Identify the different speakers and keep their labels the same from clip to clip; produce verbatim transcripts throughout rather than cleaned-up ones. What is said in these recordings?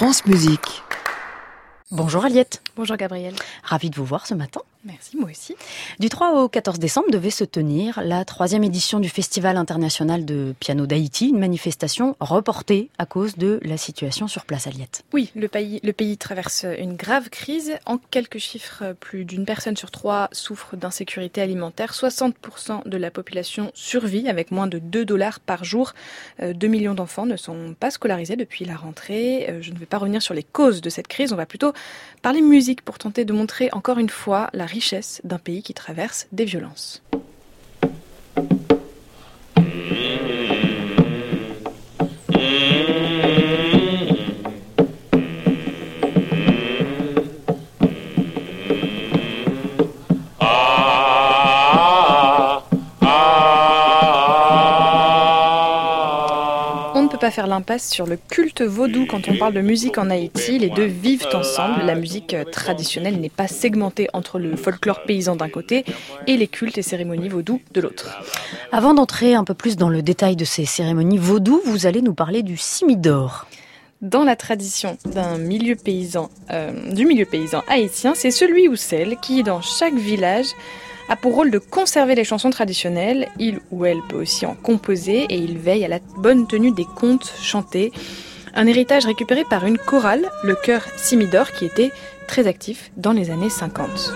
Speaker 1: France Musique.
Speaker 2: Bonjour Aliette.
Speaker 3: Bonjour Gabrielle.
Speaker 2: Ravie de vous voir ce matin.
Speaker 3: Merci, moi aussi.
Speaker 2: Du trois au quatorze décembre devait se tenir la troisième édition du Festival international de piano d'Haïti, une manifestation reportée à cause de la situation sur place, Aliette.
Speaker 3: Oui, le pays, le pays traverse une grave crise. En quelques chiffres, plus d'une personne sur trois souffre d'insécurité alimentaire. soixante pour cent de la population survit avec moins de deux dollars par jour. deux millions d'enfants ne sont pas scolarisés depuis la rentrée. Je ne vais pas revenir sur les causes de cette crise. On va plutôt parler musique pour tenter de montrer encore une fois la richesse d'un pays qui traverse des violences. Pas faire l'impasse sur le culte vaudou quand on parle de musique en Haïti. Les deux vivent ensemble. La musique traditionnelle n'est pas segmentée entre le folklore paysan d'un côté et les cultes et cérémonies vaudou de l'autre.
Speaker 2: Avant d'entrer un peu plus dans le détail de ces cérémonies vaudou, vous allez nous parler du simidor.
Speaker 3: Dans la tradition d'un milieu paysan, euh, du milieu paysan haïtien, c'est celui ou celle qui, dans chaque village, a pour rôle de conserver les chansons traditionnelles. Il ou elle peut aussi en composer et il veille à la bonne tenue des contes chantés. Un héritage récupéré par une chorale, le chœur Simidor, qui était très actif dans les années cinquante.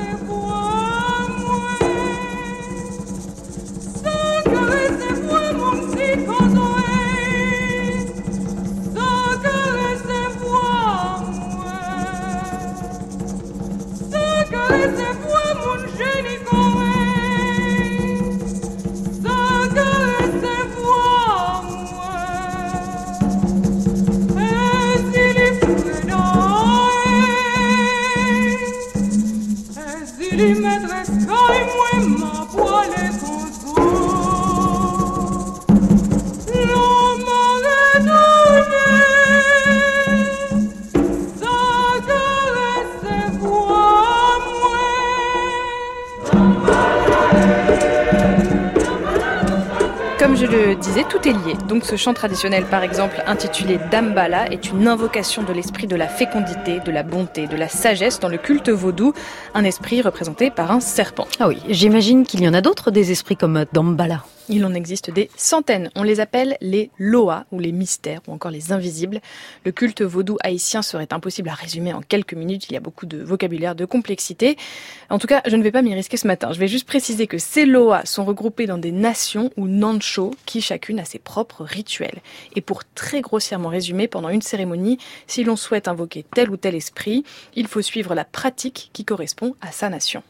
Speaker 3: Comme je le disais, tout est lié. Donc ce chant traditionnel, par exemple, intitulé Dambala, est une invocation de l'esprit de la fécondité, de la bonté, de la sagesse dans le culte vaudou, un esprit représenté par un serpent.
Speaker 2: Ah oui, j'imagine qu'il y en a d'autres des esprits comme Dambala.
Speaker 3: Il en existe des centaines. On les appelle les loas, ou les mystères, ou encore les invisibles. Le culte vaudou haïtien serait impossible à résumer en quelques minutes. Il y a beaucoup de vocabulaire, de complexité. En tout cas, je ne vais pas m'y risquer ce matin. Je vais juste préciser que ces loas sont regroupés dans des nations ou nancho, qui chacune a ses propres rituels. Et pour très grossièrement résumer, pendant une cérémonie, si l'on souhaite invoquer tel ou tel esprit, il faut suivre la pratique qui correspond à sa nation.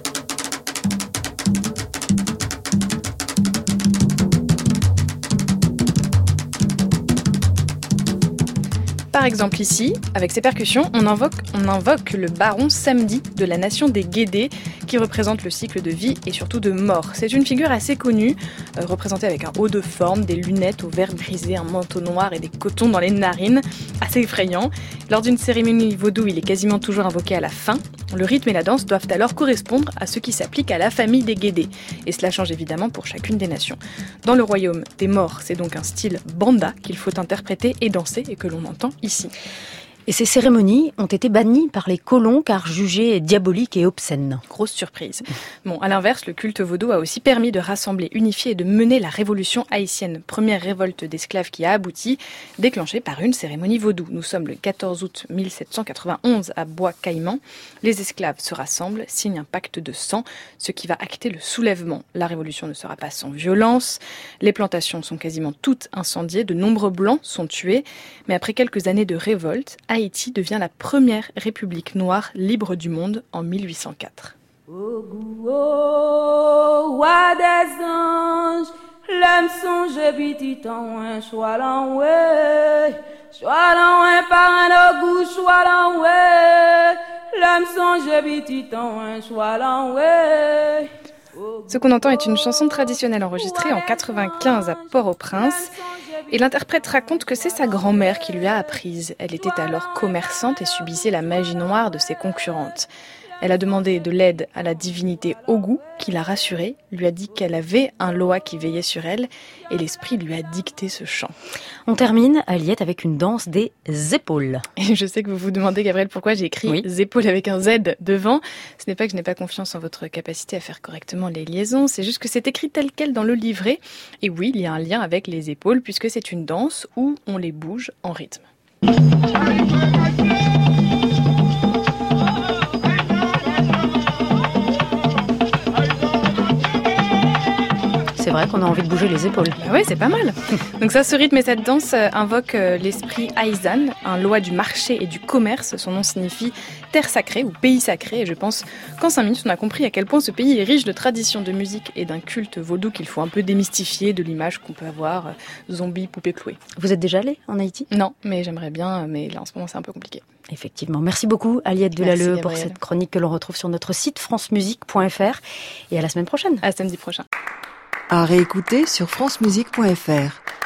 Speaker 3: Par exemple ici, avec ces percussions, on invoque, on invoque le baron Samedi de la nation des Guédés qui représente le cycle de vie et surtout de mort. C'est une figure assez connue, euh, représentée avec un haut de forme, des lunettes au verre brisé, un manteau noir et des cotons dans les narines, assez effrayant. Lors d'une cérémonie vaudou, il est quasiment toujours invoqué à la fin. Le rythme et la danse doivent alors correspondre à ce qui s'applique à la famille des Guédés. Et cela change évidemment pour chacune des nations. Dans le royaume des morts, c'est donc un style banda qu'il faut interpréter et danser et que l'on entend ici.
Speaker 2: Et ces cérémonies ont été bannies par les colons car jugées diaboliques et obscènes.
Speaker 3: Grosse surprise. Bon, à l'inverse, le culte vaudou a aussi permis de rassembler, unifier et de mener la révolution haïtienne. Première révolte d'esclaves qui a abouti, déclenchée par une cérémonie vaudou. Nous sommes le quatorze août mille sept cent quatre-vingt-onze à Bois-Caïman. Les esclaves se rassemblent, signent un pacte de sang, ce qui va acter le soulèvement. La révolution ne sera pas sans violence. Les plantations sont quasiment toutes incendiées. De nombreux blancs sont tués. Mais après quelques années de révolte, Haïti devient la première république noire libre du monde en mille huit cent quatre.
Speaker 4: Oh, oh, roi des anges, l'âme songe petit en un choix l'enoué, choix l'enoué par un goût, choix l'enoué, l'âme songe petit en un choix l'enoué.
Speaker 3: Ce qu'on entend est une chanson traditionnelle enregistrée en quatre-vingt-quinze à Port-au-Prince. Et l'interprète raconte que c'est sa grand-mère qui lui a apprise. Elle était alors commerçante et subissait la magie noire de ses concurrentes. Elle a demandé de l'aide à la divinité Ogu, qui l'a rassurée, lui a dit qu'elle avait un Loa qui veillait sur elle, et l'esprit lui a dicté ce chant.
Speaker 2: On termine, Aliette, avec une danse des épaules.
Speaker 3: Et je sais que vous vous demandez, Gabriel, pourquoi j'ai écrit oui. épaules avec un Z devant. Ce n'est pas que je n'ai pas confiance en votre capacité à faire correctement les liaisons, c'est juste que c'est écrit tel quel dans le livret. Et oui, il y a un lien avec les épaules, puisque c'est une danse où on les bouge en rythme.
Speaker 2: C'est vrai qu'on a envie de bouger les épaules.
Speaker 3: Bah ouais, c'est pas mal. Donc ça, ce rythme et cette danse euh, invoquent euh, l'esprit Aizan, un Loa du marché et du commerce. Son nom signifie terre sacrée ou pays sacré. Et je pense qu'en cinq minutes, on a compris à quel point ce pays est riche de traditions de musique et d'un culte vaudou qu'il faut un peu démystifier de l'image qu'on peut avoir, euh, zombie, poupée clouée.
Speaker 2: Vous êtes déjà allé en Haïti ?
Speaker 3: Non, mais j'aimerais bien, mais là en ce moment c'est un peu compliqué.
Speaker 2: Effectivement. Merci beaucoup Aliette Delalleux pour cette chronique que l'on retrouve sur notre site france musique point f r et à la semaine prochaine.
Speaker 3: À samedi prochain.
Speaker 1: À réécouter sur france musique point f r.